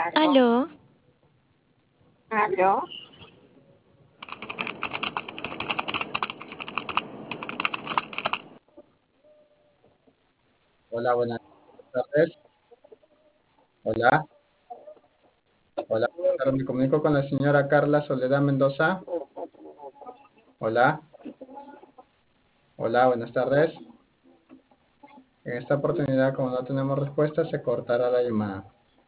Aló, ¿Aló? Hola, buenas tardes. Hola, hola, buenas tardes. Me comunico con la señora Carla Soledad Mendoza. Hola, hola, buenas tardes. En esta oportunidad, como no tenemos respuesta, se cortará la llamada.